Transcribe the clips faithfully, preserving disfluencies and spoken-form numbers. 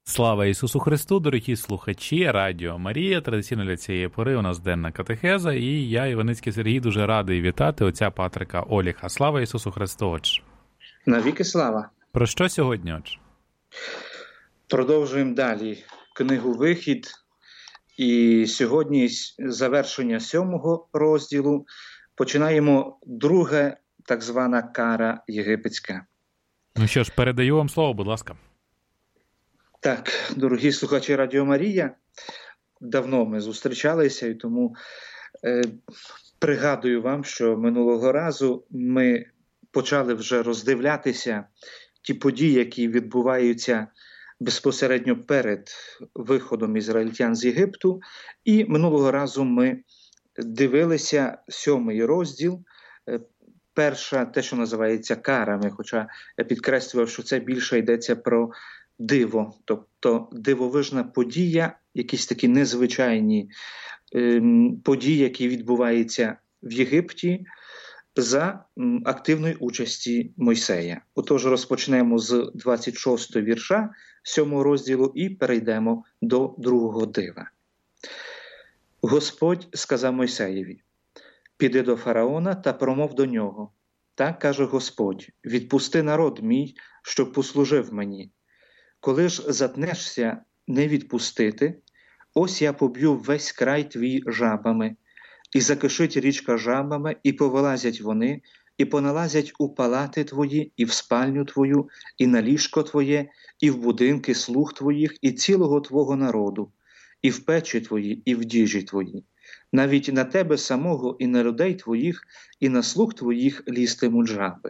Слава Ісусу Христу, дорогі слухачі, Радіо Марія. Традиційно для цієї пори у нас денна катехеза, і я, Іваницький Сергій, дуже радий вітати отця Патрика Оліха. Слава Ісусу Христу, отче! Навіки слава! Про що сьогодні, отче? Продовжуємо далі книгу «Вихід». І сьогодні завершення сьомого розділу. Починаємо друге, так звана кара єгипетська. Ну що ж, передаю вам слово, будь ласка. Так, дорогі слухачі Радіо Марія, давно ми зустрічалися, і тому е, пригадую вам, що минулого разу ми почали вже роздивлятися ті події, які відбуваються безпосередньо перед виходом ізраїльтян з Єгипту. І минулого разу ми дивилися сьомий розділ, е, перша, те, що називається карами, хоча я підкреслював, що це більше йдеться про диво, тобто дивовижна подія, якісь такі незвичайні ем, події, які відбуваються в Єгипті за м, активної участі Мойсея. Отож, розпочнемо з двадцять шостого вірша сьомого розділу і перейдемо до другого дива. Господь сказав Мойсеєві: «Піди до фараона та промов до нього. Так каже Господь: відпусти народ мій, щоб послужив мені. Коли ж затнешся не відпустити, ось я поб'ю весь край твій жабами, і закишить річка жабами, і повилазять вони, і поналазять у палати твої, і в спальню твою, і на ліжко твоє, і в будинки слуг твоїх, і цілого твого народу, і в печі твої, і в діжі твої. Навіть на тебе самого, і на людей твоїх, і на слуг твоїх лізтимуть жаби».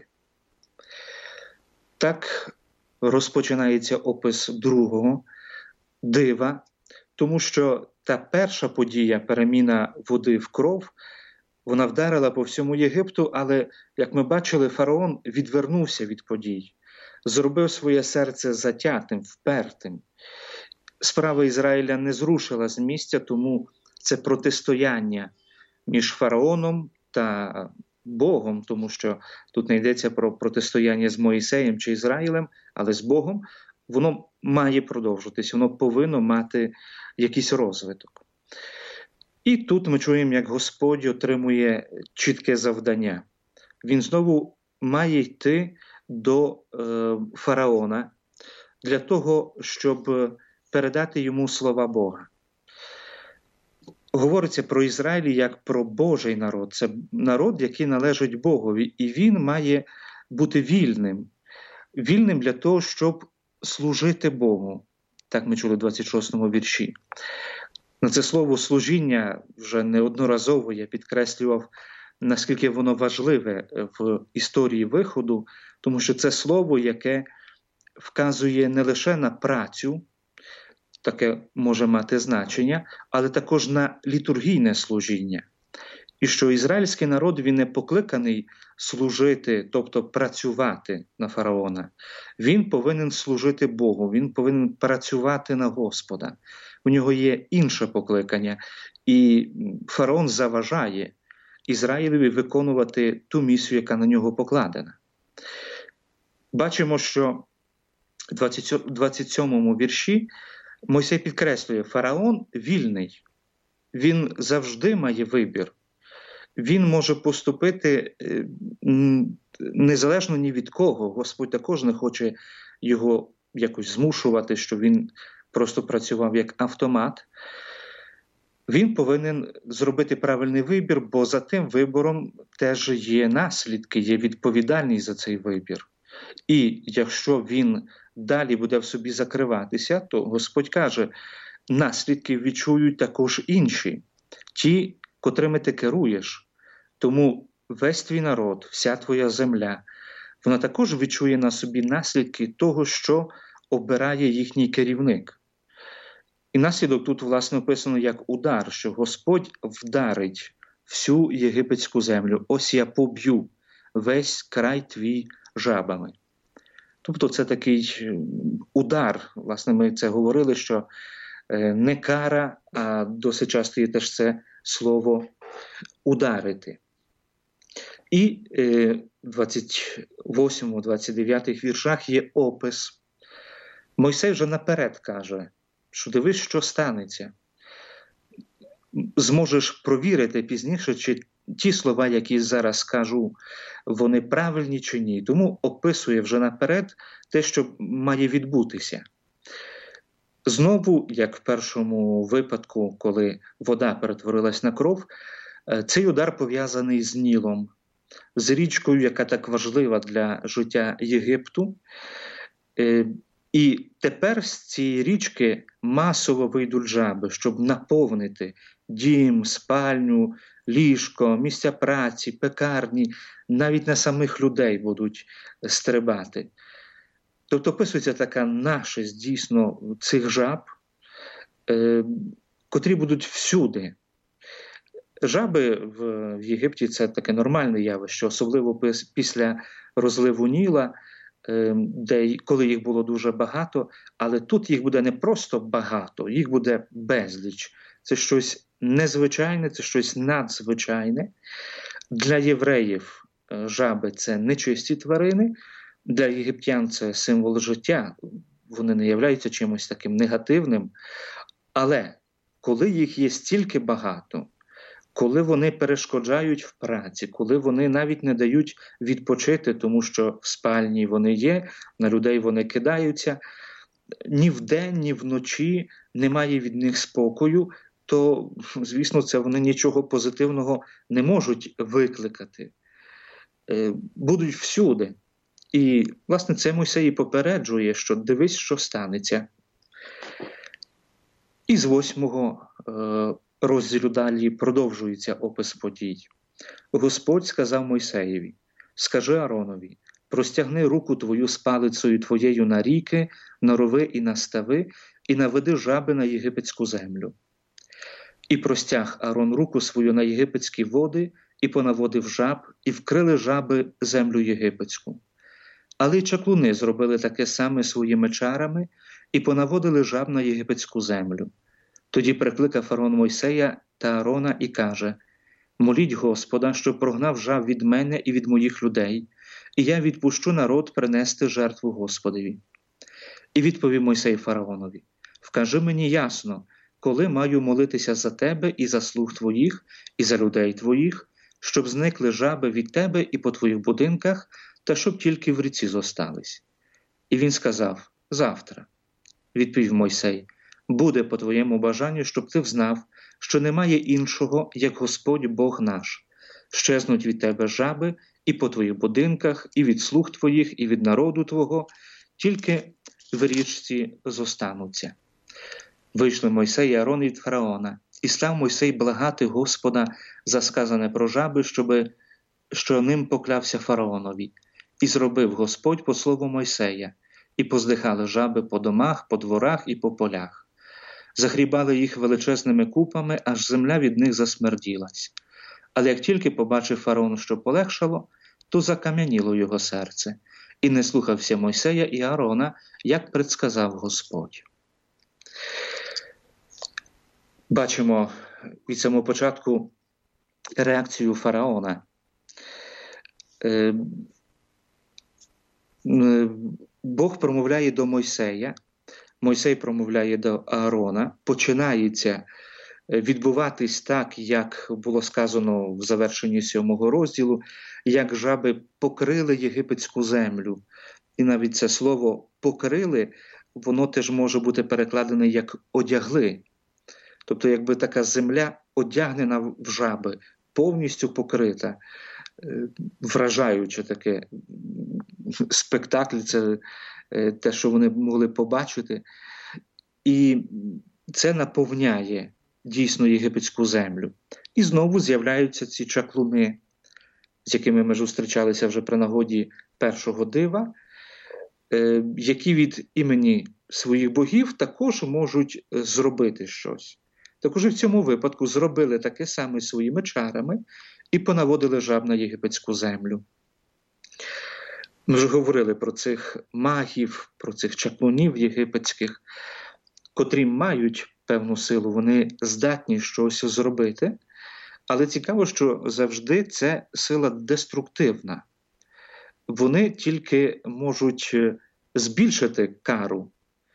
Так розпочинається опис другого дива, тому що та перша подія, переміна води в кров, вона вдарила по всьому Єгипту, але, як ми бачили, фараон відвернувся від подій, зробив своє серце затятим, впертим. Справа Ізраїля не зрушила з місця, тому це протистояння між фараоном та Богом, тому що тут не йдеться про протистояння з Моїсеєм чи Ізраїлем, але з Богом, воно має продовжуватись, воно повинно мати якийсь розвиток. І тут ми чуємо, як Господь отримує чітке завдання. Він знову має йти до е, фараона для того, щоб передати йому слова Бога. Говориться про Ізраїль як про Божий народ. Це народ, який належить Богові, і він має бути вільним. Вільним для того, щоб служити Богу. Так ми чули в двадцять шостому вірші. На це слово «служіння» вже неодноразово я підкреслював, наскільки воно важливе в історії виходу, тому що це слово, яке вказує не лише на працю, таке може мати значення, але також на літургійне служіння. І що ізраїльський народ, він не покликаний служити, тобто працювати на фараона. Він повинен служити Богу, він повинен працювати на Господа. У нього є інше покликання, і фараон заважає Ізраїлеві виконувати ту місію, яка на нього покладена. Бачимо, що в двадцять сьомому вірші Мойсей підкреслює, фараон вільний, він завжди має вибір. Він може поступити незалежно ні від кого. Господь також не хоче його якось змушувати, що він просто працював як автомат. Він повинен зробити правильний вибір, бо за тим вибором теж є наслідки, є відповідальність за цей вибір. І якщо він далі буде в собі закриватися, то Господь каже, наслідки відчують також інші, ті, котрими ти керуєш. Тому весь твій народ, вся твоя земля, вона також відчує на собі наслідки того, що обирає їхній керівник. І наслідок тут, власне, описано як удар, що Господь вдарить всю єгипетську землю. Ось я поб'ю весь край твій жабами. Тобто це такий удар, власне, ми це говорили, що не кара, а досить часто є теж це слово «ударити». І в двадцять восьмому - двадцять дев'ятому віршах є опис Мойсей вже наперед каже, що дивись, що станеться. Зможеш провірити пізніше, чи ті слова, які зараз скажу, вони правильні чи ні. Тому описує вже наперед те, що має відбутися. Знову, як в першому випадку, коли вода перетворилась на кров, цей удар пов'язаний з Нілом, з річкою, яка так важлива для життя Єгипту. І тепер з цієї річки масово вийдуть жаби, щоб наповнити дім, спальню, ліжко, місця праці, пекарні, навіть на самих людей будуть стрибати. Тобто описується така нашість дійсно цих жаб, е, котрі будуть всюди. Жаби в, в Єгипті – це таке нормальне явище, особливо після розливу Ніла, е, де, коли їх було дуже багато, але тут їх буде не просто багато, їх буде безліч. Це щось незвичайне, це щось надзвичайне. Для євреїв жаби – це нечисті тварини, для єгиптян це символ життя, вони не являються чимось таким негативним. Але коли їх є стільки багато, коли вони перешкоджають в праці, коли вони навіть не дають відпочити, тому що в спальні вони є, на людей вони кидаються, ні вдень, ні вночі немає від них спокою, то, звісно, це вони нічого позитивного не можуть викликати. Будуть всюди. І, власне, це Мойсей попереджує, що дивись, що станеться. І з восьмого розділу далі продовжується опис подій. Господь сказав Мойсеєві: «Скажи Ааронові, простягни руку твою з палицею твоєю на ріки, на рови і на стави, і наведи жаби на єгипетську землю». І простяг Аарон руку свою на єгипетські води, і понаводив жаб, і вкрили жаби землю єгипетську. Але й чаклуни зробили таке саме своїми чарами і понаводили жаб на єгипетську землю. Тоді прикликав Аарон Мойсея та Аарона і каже: «Моліть Господа, щоб прогнав жаб від мене і від моїх людей, і я відпущу народ принести жертву Господові». І відповів Мойсей фараонові: «Вкажи мені ясно, коли маю молитися за тебе і за слуг твоїх, і за людей твоїх, щоб зникли жаби від тебе і по твоїх будинках, та щоб тільки в ріці зостались». І він сказав: «Завтра». Відповів Мойсей: «Буде по твоєму бажанню, щоб ти взнав, що немає іншого, як Господь Бог наш. Щезнуть від тебе жаби і по твоїх будинках, і від слуг твоїх, і від народу твого, тільки в річці зостануться». Вийшли Мойсей і Аарон від фараона, і став Мойсей благати Господа за сказане про жаби, щоби, що ним поклявся фараонові. І зробив Господь по слову Мойсея, і поздихали жаби по домах, по дворах і по полях. Загрібали їх величезними купами, аж земля від них засмерділась. Але як тільки побачив фараон, що полегшало, то закам'яніло його серце, і не слухався Мойсея і Аарона, як предсказав Господь. Бачимо від самого початку реакцію фараона. Бог промовляє до Мойсея, Мойсей промовляє до Аарона, починається відбуватись так, як було сказано в завершенні сьомого розділу, як жаби покрили єгипетську землю. І навіть це слово «покрили», воно теж може бути перекладене як «одягли». Тобто, якби така земля одягнена в жаби, повністю покрита, вражаюче таке спектакль, це те, що вони могли побачити. І це наповняє дійсно єгипетську землю. І знову з'являються ці чаклуни, з якими ми зустрічалися вже при нагоді першого дива, які від імені своїх богів також можуть зробити щось. Також і в цьому випадку зробили таке саме своїми чарами і понаводили жаб на єгипетську землю. Ми вже говорили про цих магів, про цих чаклунів єгипетських, котрі мають певну силу, вони здатні щось зробити, але цікаво, що завжди це сила деструктивна. Вони тільки можуть збільшити кару,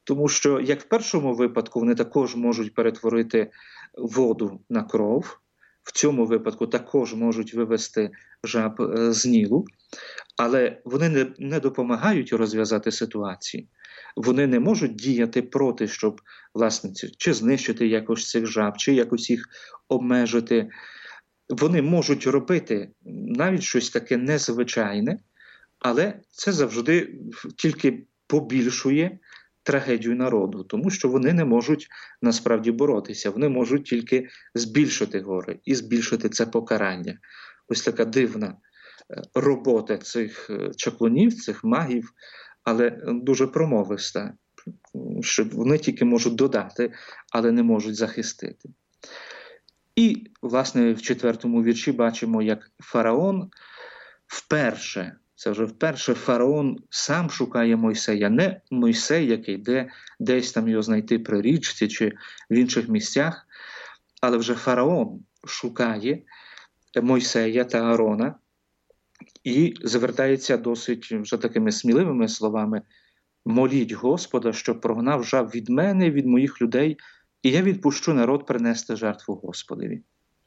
Тому що, як в першому випадку, вони також можуть перетворити воду на кров, в цьому випадку також можуть вивести жаб з Нілу, але вони не, не допомагають розв'язати ситуацію. Вони не можуть діяти проти, щоб, власне, чи знищити якось цих жаб, чи якось їх обмежити. Вони можуть робити навіть щось таке незвичайне, але це завжди тільки побільшує трагедію народу, тому що вони не можуть насправді боротися, вони можуть тільки збільшити горе і збільшити це покарання. Ось така дивна робота цих чаклунів, цих магів, але дуже промовиста, що вони тільки можуть додати, але не можуть захистити. І, власне, в четвертому вірші бачимо, як фараон вперше, це вже вперше фараон сам шукає Мойсея, не Мойсей, який йде десь там його знайти при річці чи в інших місцях, але вже фараон шукає Мойсея та Аарона і звертається досить вже такими сміливими словами: «Моліть Господа, щоб прогнав жаб від мене, від моїх людей, і я відпущу народ принести жертву Господові».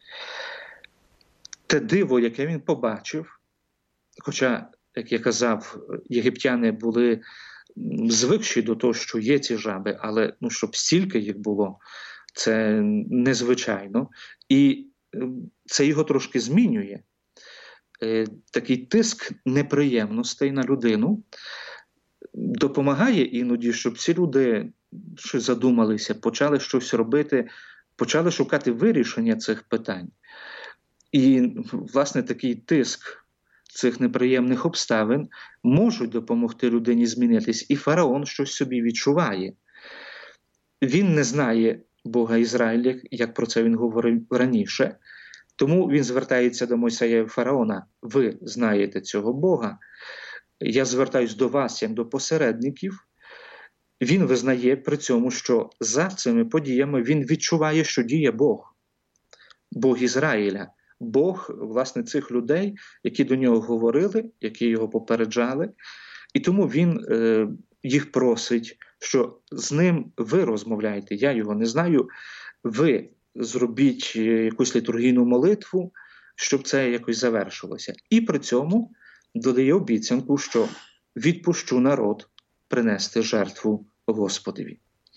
Те диво, яке він побачив, хоча, як я казав, єгиптяни були звикші до того, що є ці жаби, але ну, щоб стільки їх було, це незвичайно. І це його трошки змінює. Такий тиск неприємностей на людину допомагає іноді, щоб ці люди щось задумалися, почали щось робити, почали шукати вирішення цих питань. І, власне, такий тиск цих неприємних обставин можуть допомогти людині змінитись. І фараон щось собі відчуває. Він не знає Бога Ізраїля, як про це він говорив раніше. Тому він звертається до Мойсея і фараона: «Ви знаєте цього Бога, я звертаюсь до вас, як до посередників». Він визнає при цьому, що за цими подіями він відчуває, що діє Бог. Бог Ізраїля. Бог, власне, цих людей, які до нього говорили, які його попереджали. І тому він е, їх просить, що з ним ви розмовляєте, я його не знаю, ви зробіть якусь літургійну молитву, щоб це якось завершилося. І при цьому додає обіцянку, що відпущу народ принести жертву Господові.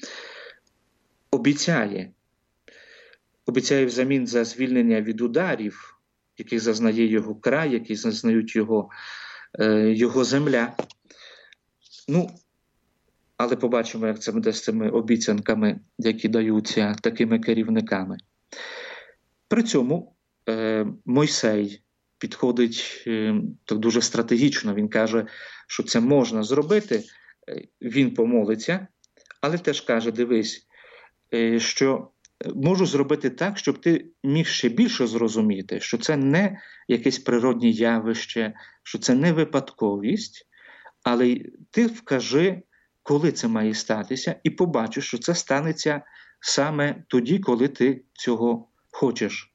Обіцяє. Обіцяє взамін за звільнення від ударів, яких зазнає його край, які зазнають його, е, його земля. Ну, але побачимо, як це буде з цими обіцянками, які даються такими керівниками. При цьому е, Мойсей підходить е, так дуже стратегічно. Він каже, що це можна зробити. Він помолиться, але теж каже: дивись, е, що можу зробити так, щоб ти міг ще більше зрозуміти, що це не якесь природне явище, що це не випадковість, але ти вкажи, коли це має статися, і побачиш, що це станеться саме тоді, коли ти цього хочеш.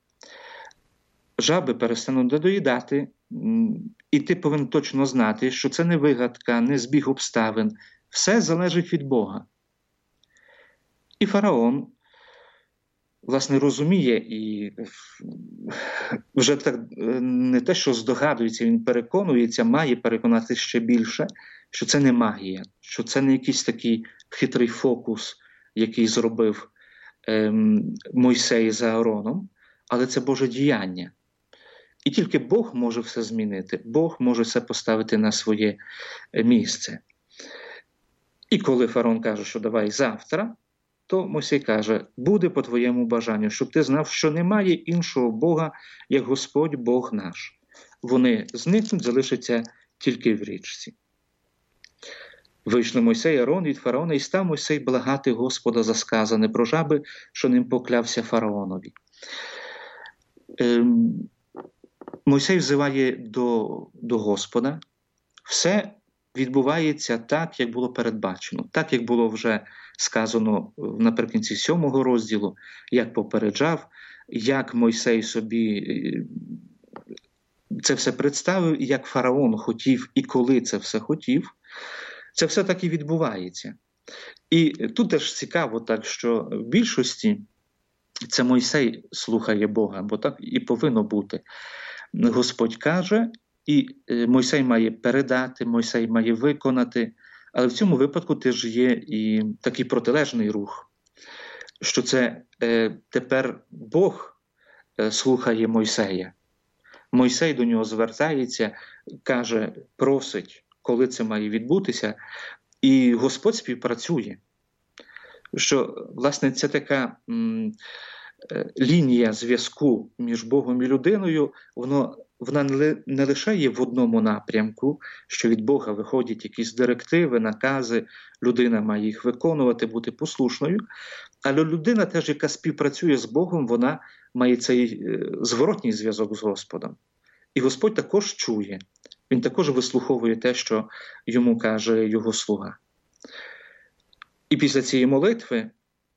Жаби перестануть доїдати, і ти повинен точно знати, що це не вигадка, не збіг обставин. Все залежить від Бога. І фараон, власне, розуміє і вже так не те, що здогадується, він переконується, має переконати ще більше, що це не магія, що це не якийсь такий хитрий фокус, який зробив ем, Мойсей з Аароном, але це Боже діяння. І тільки Бог може все змінити, Бог може все поставити на своє місце. І коли фараон каже, що давай завтра, то Мойсей каже: буде по твоєму бажанню, щоб ти знав, що немає іншого Бога, як Господь Бог наш. Вони зникнуть, залишаться тільки в річці. Вийшли Мойсей і Аарон від фараона, і став Мойсей благати Господа за сказане про жаби, що ним поклявся фараонові. Ем, Мойсей взиває до, до Господа. Все відбувається так, як було передбачено, так, як було вже сказано наприкінці сьомого розділу, як попереджав, як Мойсей собі це все представив, і як фараон хотів, і коли це все хотів. Це все так і відбувається. І тут теж цікаво, так, що в більшості це Мойсей слухає Бога, бо так і повинно бути. Господь каже, і Мойсей має передати, Мойсей має виконати, але в цьому випадку теж є і такий протилежний рух, що це е, тепер Бог е, слухає Мойсея. Мойсей до нього звертається, каже, просить, коли це має відбутися, і Господь співпрацює. Що, власне, це така м, е, лінія зв'язку між Богом і людиною, воно, вона не, не лише є в одному напрямку, що від Бога виходять якісь директиви, накази, людина має їх виконувати, бути послушною, але людина теж, яка співпрацює з Богом, вона має цей е, зворотній зв'язок з Господом. І Господь також чує, він також вислуховує те, що йому каже його слуга. І після цієї молитви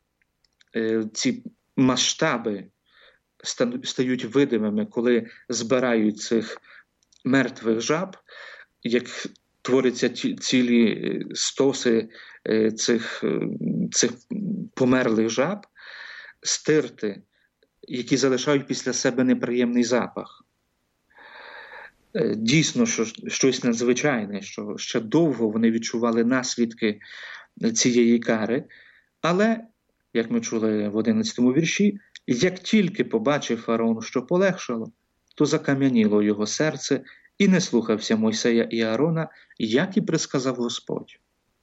е, ці масштаби стають видимими, коли збирають цих мертвих жаб, як творяться ті, цілі стоси е, цих, е, цих померлих жаб, стирти, які залишають після себе неприємний запах. Е, дійсно, що, щось надзвичайне, що ще довго вони відчували наслідки цієї кари, але, як ми чули в одинадцятому вірші, як тільки побачив фараон, що полегшало, то закам'яніло його серце і не слухався Мойсея і Аарона, як і присказав Господь.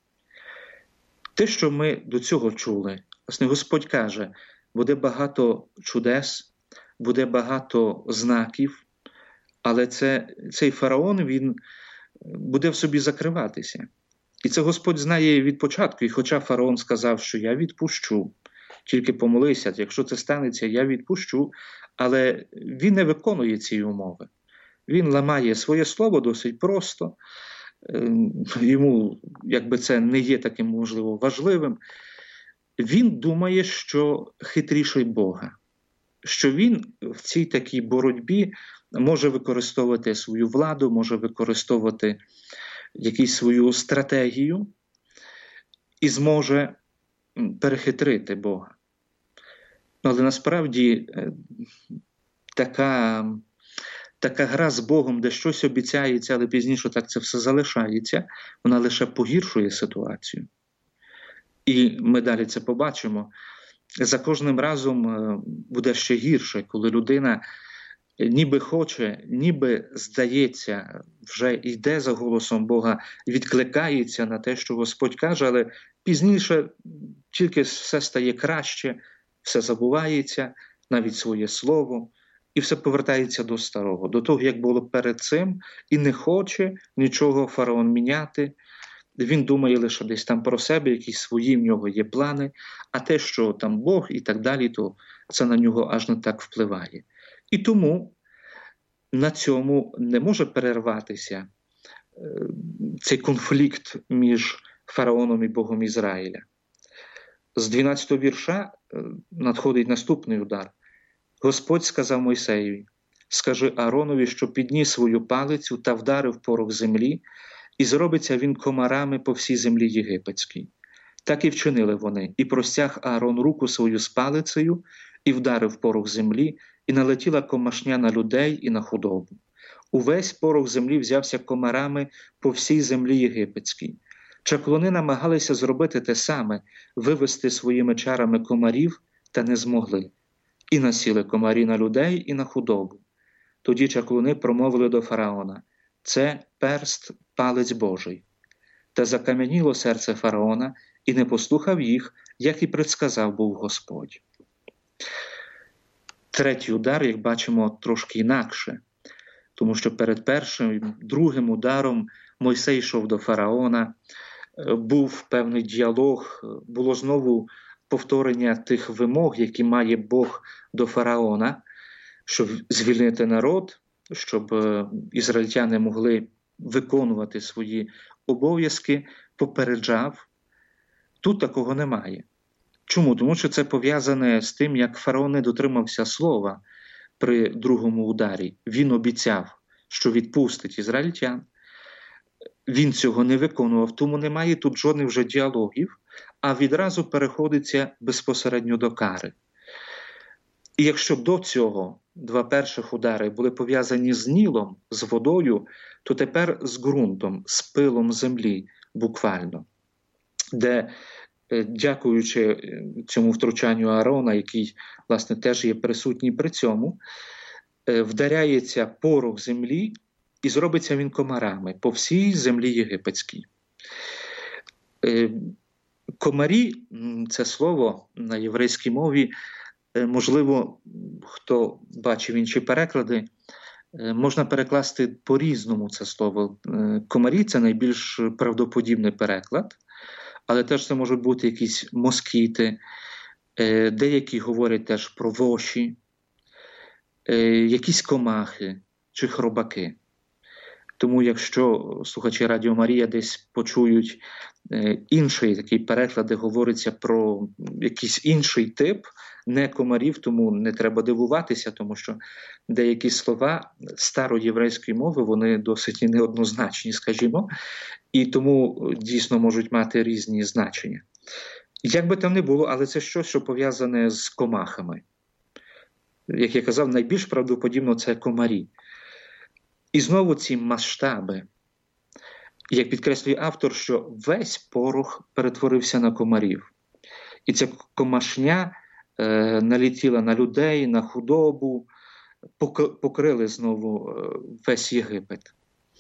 Те, що ми до цього чули, власне, Господь каже, буде багато чудес, буде багато знаків, але це, цей фараон, він буде в собі закриватися. І це Господь знає від початку, і хоча фараон сказав, що я відпущу, тільки помолися, якщо це станеться, я відпущу, але він не виконує ці умови. Він ламає своє слово досить просто, йому якби це не є таким, можливо, важливим. Він думає, що хитріший Бога, що він в цій такій боротьбі може використовувати свою владу, може використовувати якусь свою стратегію і зможе перехитрити Бога. Але насправді така, така гра з Богом, де щось обіцяється, але пізніше так це все залишається, вона лише погіршує ситуацію. І ми далі це побачимо. За кожним разом буде ще гірше, коли людина ніби хоче, ніби, здається, вже йде за голосом Бога, відкликається на те, що Господь каже, але пізніше тільки все стає краще, все забувається, навіть своє слово, і все повертається до старого, до того, як було перед цим, і не хоче нічого фараон міняти. Він думає лише десь там про себе, якісь свої в нього є плани, а те, що там Бог і так далі, то це на нього аж не так впливає. І тому на цьому не може перерватися цей конфлікт між фараоном і Богом Ізраїля. З дванадцятого вірша надходить наступний удар. Господь сказав Мойсеєві, скажи Ааронові, що підніс свою палицю та вдарив порох землі, і зробиться він комарами по всій землі єгипетській. Так і вчинили вони, і простяг Аарон руку свою з палицею, і вдарив порох землі, і налетіла комашня на людей і на худобу. Увесь порох землі взявся комарами по всій землі єгипетській. Чаклуни намагалися зробити те саме, вивести своїми чарами комарів, та не змогли. І насіли комарі на людей і на худобу. Тоді чаклуни промовили до фараона: це перст, палець Божий. Та закам'яніло серце фараона, і не послухав їх, як і предсказав був Господь. Третій удар, як бачимо, трошки інакше, тому що перед першим, другим ударом Мойсей йшов до фараона, був певний діалог, було знову повторення тих вимог, які має Бог до фараона, щоб звільнити народ, щоб ізраїльтяни могли виконувати свої обов'язки, попереджав. Тут такого немає. Чому? Тому що це пов'язане з тим, як фараон не дотримався слова при другому ударі. Він обіцяв, що відпустить ізраїльтян. Він цього не виконував, тому немає тут жодних вже діалогів, а відразу переходиться безпосередньо до кари. І якщо до цього два перших удари були пов'язані з Нілом, з водою, то тепер з ґрунтом, з пилом землі буквально, де, дякуючи цьому втручанню Аарона, який, власне, теж є присутній при цьому, вдаряється порох землі і зробиться він комарами по всій землі єгипетській. Комарі – це слово на єврейській мові, можливо, хто бачив інші переклади, можна перекласти по-різному це слово. Комарі – це найбільш правдоподібний переклад, але теж це можуть бути якісь москіти, деякі говорять теж про воші, якісь комахи чи хробаки. Тому якщо слухачі Радіо Марія десь почують інший такий переклад, де говориться про якийсь інший тип, не комарів, тому не треба дивуватися, тому що деякі слова староєврейської мови, вони досить неоднозначні, скажімо, і тому дійсно можуть мати різні значення. Як би там не було, але це щось, що пов'язане з комахами. Як я казав, найбільш правдоподібно це комарі. І знову ці масштаби. Як підкреслює автор, що весь порох перетворився на комарів. І ця комашня е, налетіла на людей, на худобу, покрили знову е, весь Єгипет.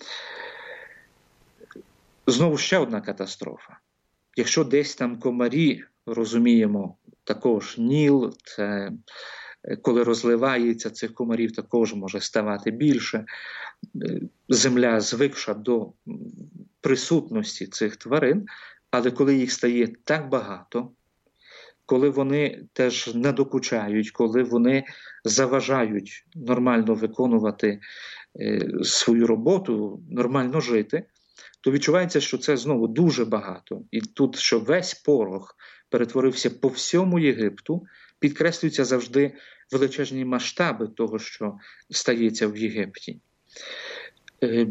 Знову ще одна катастрофа. Якщо десь там комарі, розуміємо, також Ніл, це коли розливається, цих комарів також може ставати більше. Земля звикша до присутності цих тварин, але коли їх стає так багато, коли вони теж надокучають, коли вони заважають нормально виконувати е, свою роботу, нормально жити, то відчувається, що це знову дуже багато. І тут, що весь порох перетворився по всьому Єгипту, підкреслюються завжди величезні масштаби того, що стається в Єгипті. Е,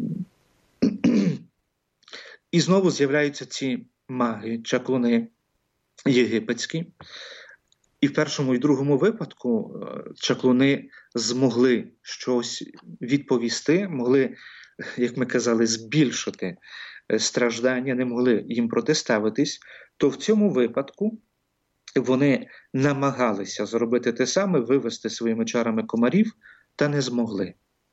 і знову з'являються ці маги, чаклуни єгипетські. І в першому і другому випадку чаклуни змогли щось відповісти, могли, як ми казали, збільшити страждання, не могли їм протиставитись, то в цьому випадку вони намагалися зробити те саме, вивести своїми чарами комарів, та не змогли.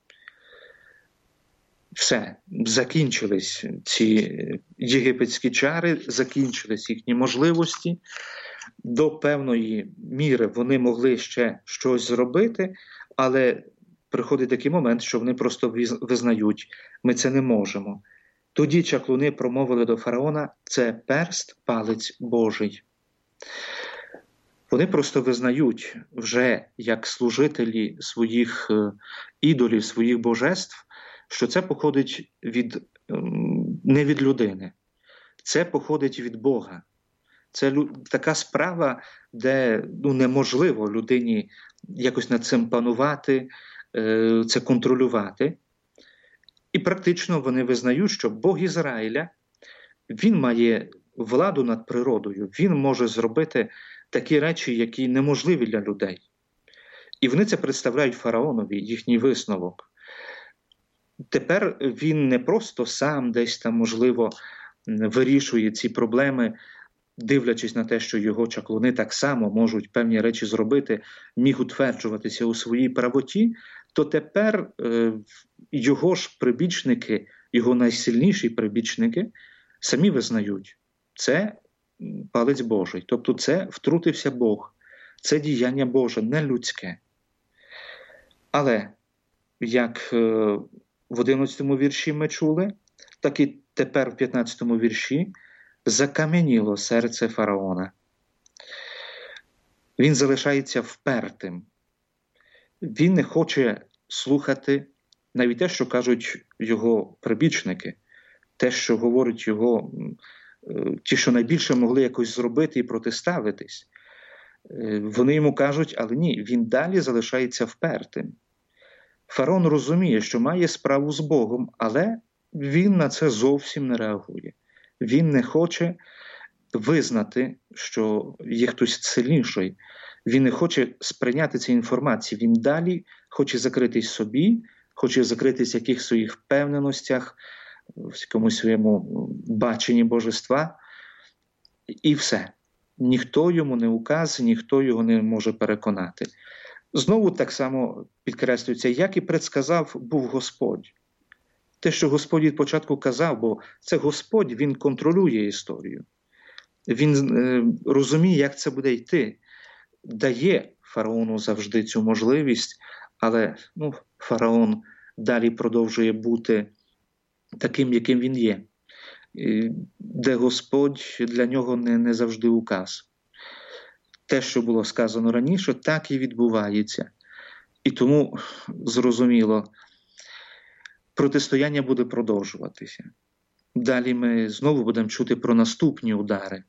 Все, закінчились ці єгипетські чари, закінчились їхні можливості. До певної міри вони могли ще щось зробити, але приходить такий момент, що вони просто визнають, ми це не можемо. Тоді чаклуни промовили до фараона, це перст, палець Божий. Вони просто визнають вже як служителі своїх ідолів, своїх божеств, що це походить від, не від людини, це походить від Бога. Це така справа, де ну, неможливо людині якось над цим панувати, це контролювати. І практично вони визнають, що Бог Ізраїля, він має владу над природою, він може зробити такі речі, які неможливі для людей. І вони це представляють фараонові, їхній висновок. Тепер він не просто сам десь там, можливо, вирішує ці проблеми, дивлячись на те, що його чаклуни так само можуть певні речі зробити, міг утверджуватися у своїй правоті, то тепер е, його ж прибічники, його найсильніші прибічники самі визнають, це палець Божий, тобто це втрутився Бог, це діяння Боже, не людське. Але, як е, в одинадцятому вірші ми чули, так і тепер в п'ятнадцятому вірші закам'яніло серце фараона. Він залишається впертим. Він не хоче слухати навіть те, що кажуть його прибічники, те, що говорять його, ті, що найбільше могли якось зробити і протиставитись. Вони йому кажуть, але ні, він далі залишається впертим. Фараон розуміє, що має справу з Богом, але він на це зовсім не реагує. Він не хоче визнати, що є хтось сильніший. Він не хоче сприйняти ці інформації. Він далі хоче закритись собі, хоче закритись в якихось своїх впевненостях, в якомусь своєму баченні божества. І все. Ніхто йому не указує, ніхто його не може переконати. Знову так само підкреслюється, як і предсказав був Господь. Те, що Господь від початку казав, бо це Господь, Він контролює історію. Він е, розуміє, як це буде йти. Дає фараону завжди цю можливість, але ну, фараон далі продовжує бути таким, яким він є. І, де Господь для нього не, не завжди указ. Те, що було сказано раніше, так і відбувається. І тому, зрозуміло, протистояння буде продовжуватися. Далі ми знову будемо чути про наступні удари.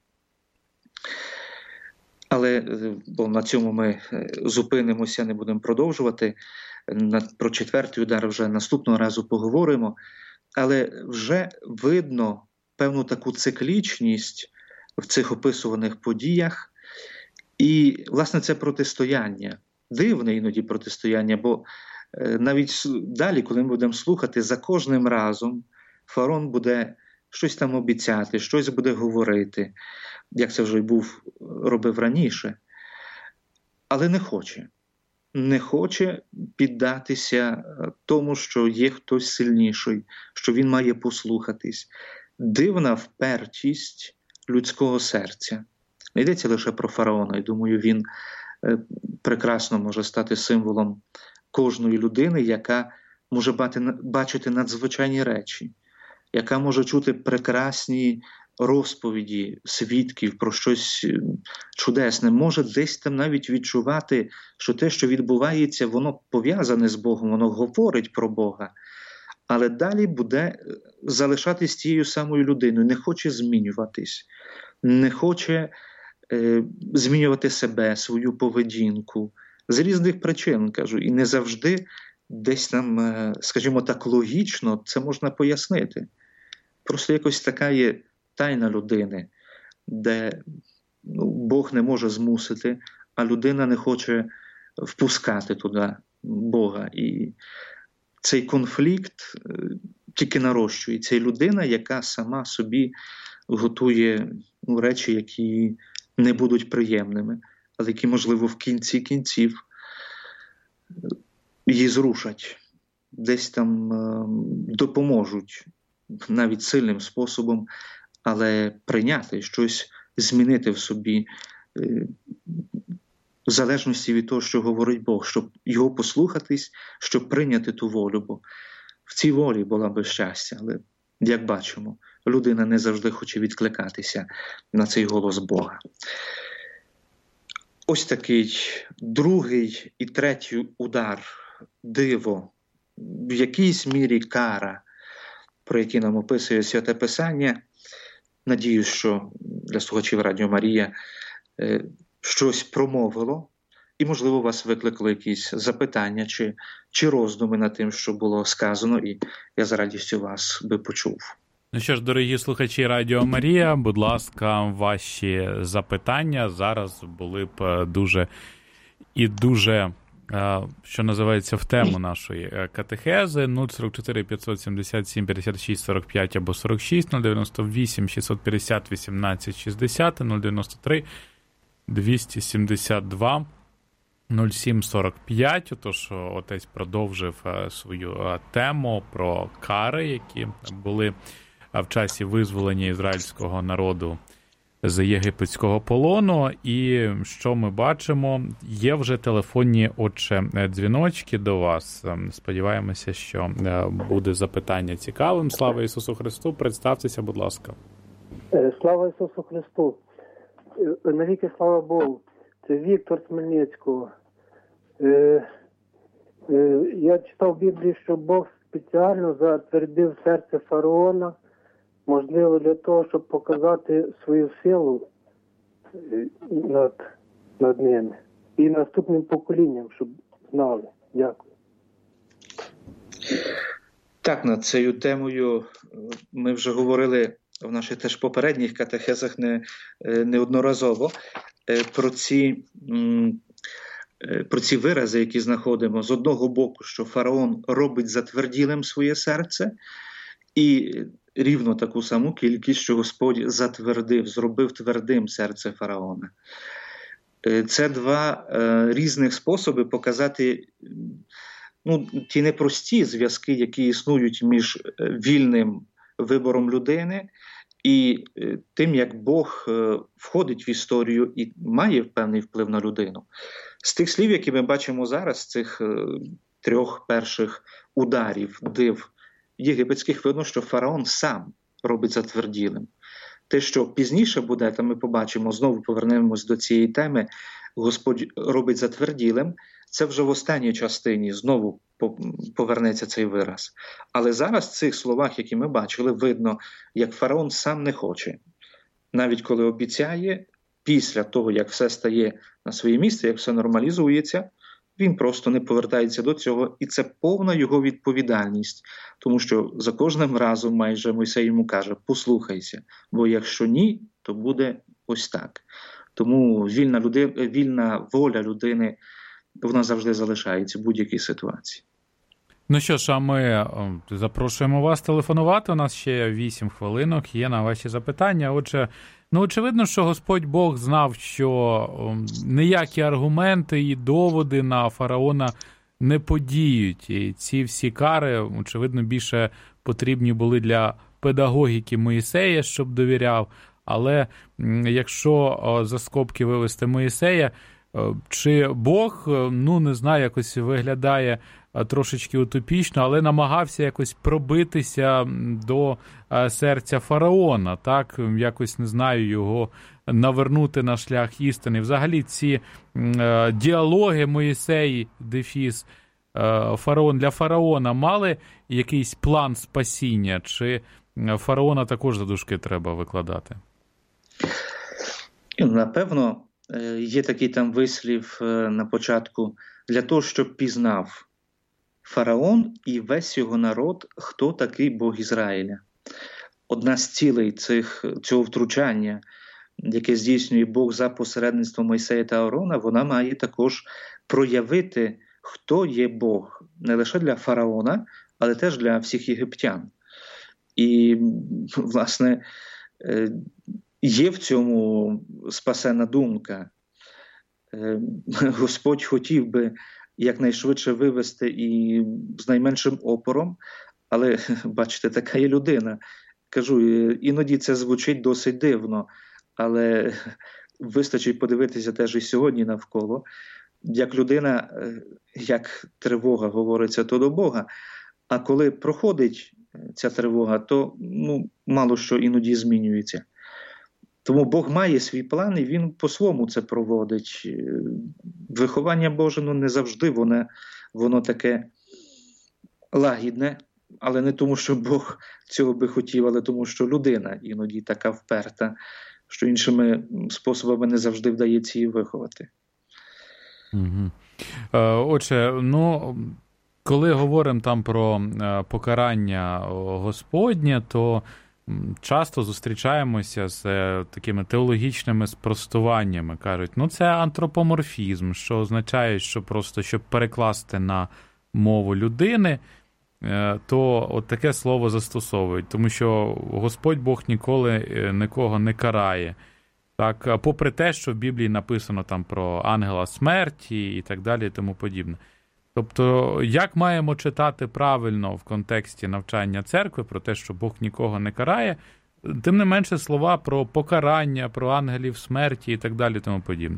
Але бо на цьому ми зупинимося, не будемо продовжувати. Про четвертий удар вже наступного разу поговоримо. Але вже видно певну таку циклічність в цих описуваних подіях. І, власне, це протистояння. Дивне іноді протистояння, бо навіть далі, коли ми будемо слухати, за кожним разом фараон буде щось там обіцяти, щось буде говорити, як це вже й був, робив раніше. Але не хоче. Не хоче піддатися тому, що є хтось сильніший, що він має послухатись. Дивна впертість людського серця. Не йдеться лише про фараона, і думаю, він прекрасно може стати символом кожної людини, яка може бачити надзвичайні речі, яка може чути прекрасні розповіді свідків про щось чудесне, може десь там навіть відчувати, що те, що відбувається, воно пов'язане з Богом, воно говорить про Бога, але далі буде залишатись тією самою людиною, не хоче змінюватись, не хоче е, змінювати себе, свою поведінку, з різних причин, кажу, і не завжди десь там, е, скажімо так, логічно це можна пояснити. Просто якось така є тайна людини, де ну, Бог не може змусити, а людина не хоче впускати туди Бога. І цей конфлікт тільки нарощується. І людина, яка сама собі готує ну, речі, які не будуть приємними, але які, можливо, в кінці кінців її зрушать, десь там допоможуть навіть сильним способом, але прийняти, щось змінити в собі, в залежності від того, що говорить Бог, щоб його послухатись, щоб прийняти ту волю, бо в цій волі була би щастя, але, як бачимо, людина не завжди хоче відкликатися на цей голос Бога. Ось такий другий і третій удар, диво, в якійсь мірі кара, про які нам описує Святе Писання. Надіюсь, що для слухачів Радіо Марія е, щось промовило, і, можливо, вас викликали якісь запитання чи, чи роздуми над тим, що було сказано, і я з радістю вас би почув. Ну що ж, дорогі слухачі Радіо Марія, будь ласка, ваші запитання зараз були б дуже і дуже, що називається, в тему нашої катехези. нуль сорок чотири п'ятсот сімдесят сім п'ятдесят шість сорок п'ять або сорок шість, нуль дев'яносто вісім шістсот п'ятдесят вісімнадцять шістдесят, нуль дев'яносто три двісті сімдесят два нуль сім сорок п'ять. Отож, отець продовжив свою тему про кари, які були в часі визволення ізраїльського народу з єгипетського полону. І що ми бачимо? Є вже телефонні, отче, дзвіночки до вас. Сподіваємося, що буде запитання цікавим. Слава Ісусу Христу! Представтеся, будь ласка. Слава Ісусу Христу! Навіки слава Богу! Це Віктор з Хмельницького. Я читав в Біблії, що Бог спеціально затвердив серце фараона, можливо, для того, щоб показати свою силу над, над ними. І наступним поколінням, щоб знали. Дякую. Так, над цією темою ми вже говорили в наших теж попередніх катехезах не, неодноразово про ці, про ці вирази, які знаходимо. З одного боку, що фараон робить затверділим своє серце, і рівно таку саму кількість, що Господь затвердив, зробив твердим серце фараона. Це два е, різних способи показати ну, ті непрості зв'язки, які існують між вільним вибором людини і е, тим, як Бог е, входить в історію і має певний вплив на людину. З тих слів, які ми бачимо зараз, цих е, трьох перших ударів, див єгипетських, видно, що фараон сам робить затверділим. Те, що пізніше буде, то ми побачимо, знову повернемось до цієї теми, Господь робить затверділим, це вже в останній частині знову повернеться цей вираз. Але зараз в цих словах, які ми бачили, видно, як фараон сам не хоче. Навіть коли обіцяє, після того, як все стає на своє місце, як все нормалізується, він просто не повертається до цього, і це повна його відповідальність. Тому що за кожним разом майже Мойсей йому каже: послухайся, бо якщо ні, то буде ось так. Тому вільна, люди... вільна воля людини, вона завжди залишається в будь-якій ситуації. Ну що ж, а ми запрошуємо вас телефонувати. У нас ще вісім хвилинок є на ваші запитання. Отже, ну, очевидно, що Господь Бог знав, що ніякі аргументи і доводи на фараона не подіють. І ці всі кари, очевидно, більше потрібні були для педагогіки Моїсея, щоб довіряв. Але якщо за скобки вивести Моїсея, чи Бог, ну, не знаю, якось виглядає трошечки утопічно, але намагався якось пробитися до серця фараона, так, якось, не знаю, його навернути на шлях істини. Взагалі ці е, діалоги Моїсей, дефіс, е, фараон для фараона мали якийсь план спасіння, чи фараона також за дужки треба викладати? Напевно, є такий там вислів на початку: для того, щоб пізнав фараон і весь його народ, хто такий Бог Ізраїля. Одна з цілей цих, цього втручання, яке здійснює Бог за посередництвом Мойсея та Аарона, вона має також проявити, хто є Бог. Не лише для фараона, але теж для всіх єгиптян. І, власне, є в цьому спасена думка. Господь хотів би якнайшвидше вивести і з найменшим опором, але, бачите, така є людина. Кажу, іноді це звучить досить дивно, але вистачить подивитися теж і сьогодні навколо. Як людина, як тривога говориться, то до Бога, а коли проходить ця тривога, то ну, мало що іноді змінюється. Тому Бог має свій план, і Він по-своєму це проводить. Виховання Боже, ну, не завжди воно, воно таке лагідне, але не тому, що Бог цього би хотів, але тому, що людина іноді така вперта, що іншими способами не завжди вдається її виховати. Угу. Отже, ну, коли говоримо там про покарання Господнє, то часто зустрічаємося з такими теологічними спростуваннями. Кажуть, ну це антропоморфізм, що означає, що просто, щоб перекласти на мову людини, то от таке слово застосовують, тому що Господь Бог ніколи нікого не карає. Так, попри те, що в Біблії написано там про ангела смерті і так далі і тому подібне. Тобто, як маємо читати правильно в контексті навчання церкви про те, що Бог нікого не карає, тим не менше слова про покарання, про ангелів смерті і так далі і тому подібне?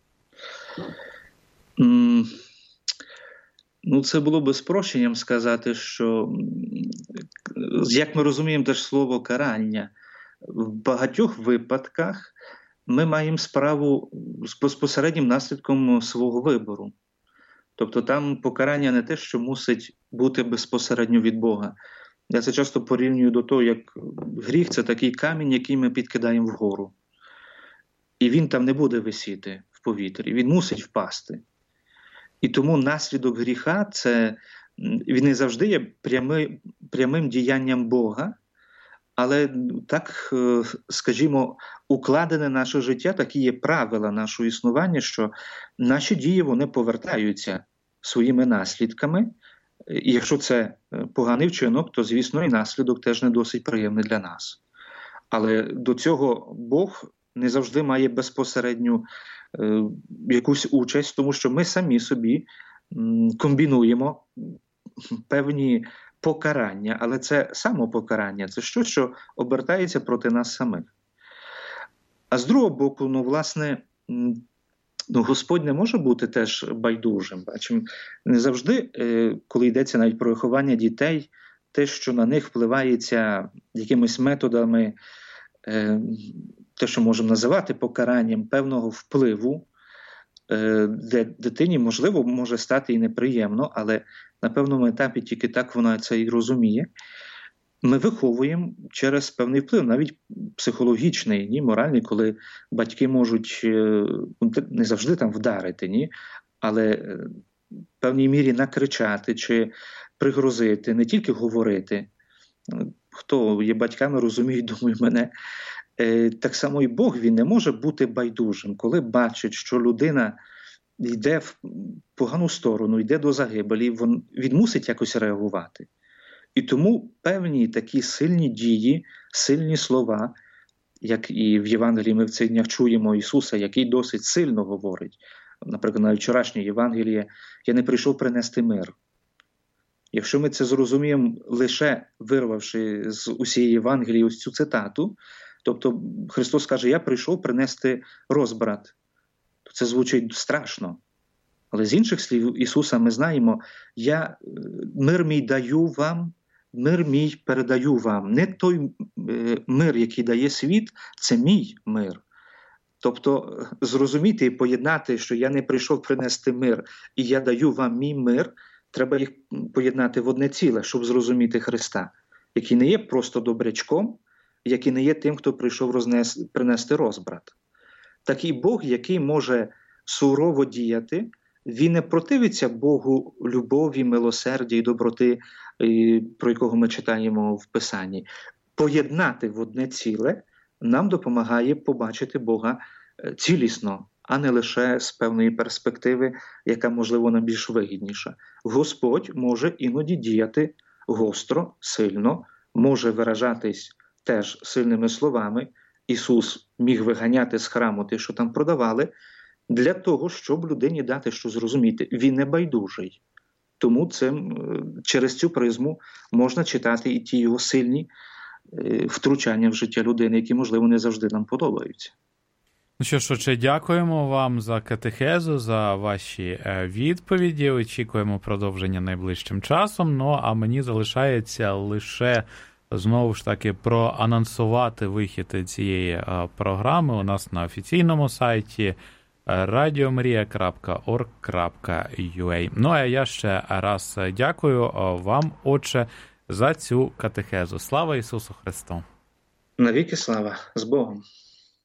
Mm. Ну, це було би спрощенням сказати, що, як ми розуміємо теж слово «карання», в багатьох випадках ми маємо справу з безпосереднім наслідком свого вибору. Тобто там покарання не те, що мусить бути безпосередньо від Бога. Я це часто порівнюю до того, як гріх – це такий камінь, який ми підкидаємо вгору. І він там не буде висіти в повітрі, він мусить впасти. І тому наслідок гріха – це він не завжди є прями, прямим діянням Бога, але так, скажімо, укладене наше життя, такі є правила нашого існування, що наші дії, вони повертаються своїми наслідками. І якщо це поганий вчинок, то, звісно, і наслідок теж не досить приємний для нас. Але до цього Бог не завжди має безпосередню е, якусь участь, тому що ми самі собі м, комбінуємо певні покарання, але це самопокарання, це щось, що обертається проти нас самих. А з другого боку, ну, власне, ну, Господь не може бути теж байдужим. Бачимо, не завжди, коли йдеться навіть про виховання дітей, те, що на них впливається якимись методами, те, що можемо називати покаранням певного впливу, де дитині, можливо, може стати і неприємно, але на певному етапі тільки так вона це і розуміє. Ми виховуємо через певний вплив, навіть психологічний, ні, моральний, коли батьки можуть не завжди там вдарити, ні, але в певній мірі накричати чи пригрозити, не тільки говорити. Хто є батьками, розуміють, думаю, мене. Так само і Бог, він не може бути байдужим, коли бачить, що людина йде в погану сторону, йде до загибелі, він, він мусить якось реагувати. І тому певні такі сильні дії, сильні слова, як і в Євангелії ми в цих днях чуємо Ісуса, який досить сильно говорить. Наприклад, на вчорашнє Євангеліє «Я не прийшов принести мир». Якщо ми це зрозуміємо, лише вирвавши з усієї Євангелії ось цю цитату, тобто Христос каже, я прийшов принести розбрат, то це звучить страшно. Але з інших слів Ісуса ми знаємо, я мир мій даю вам, мир мій передаю вам. Не той мир, який дає світ, це мій мир. Тобто зрозуміти і поєднати, що я не прийшов принести мир, і я даю вам мій мир, треба їх поєднати в одне ціле, щоб зрозуміти Христа, який не є просто добрячком, який не є тим, хто прийшов рознес, принести розбрат. Такий Бог, який може сурово діяти, він не противиться Богу любові, милосердя і доброти, про якого ми читаємо в Писанні. Поєднати в одне ціле нам допомагає побачити Бога цілісно, а не лише з певної перспективи, яка, можливо, нам більш вигідніша. Господь може іноді діяти гостро, сильно, може виражатись теж сильними словами. Ісус міг виганяти з храму те, що там продавали, для того, щоб людині дати що зрозуміти. Він не байдужий. Тому цим, через цю призму можна читати і ті його сильні втручання в життя людини, які, можливо, не завжди нам подобаються. Ну що ж, отже, дякуємо вам за катехезу, за ваші відповіді. Очікуємо продовження найближчим часом. Ну, а мені залишається лише, знову ж таки, проанонсувати вихід цієї програми у нас на офіційному сайті радіомрія крапка орг крапка ю а. Ну, а я ще раз дякую вам, отче, за цю катехезу. Слава Ісусу Христу! Навіки слава! З Богом!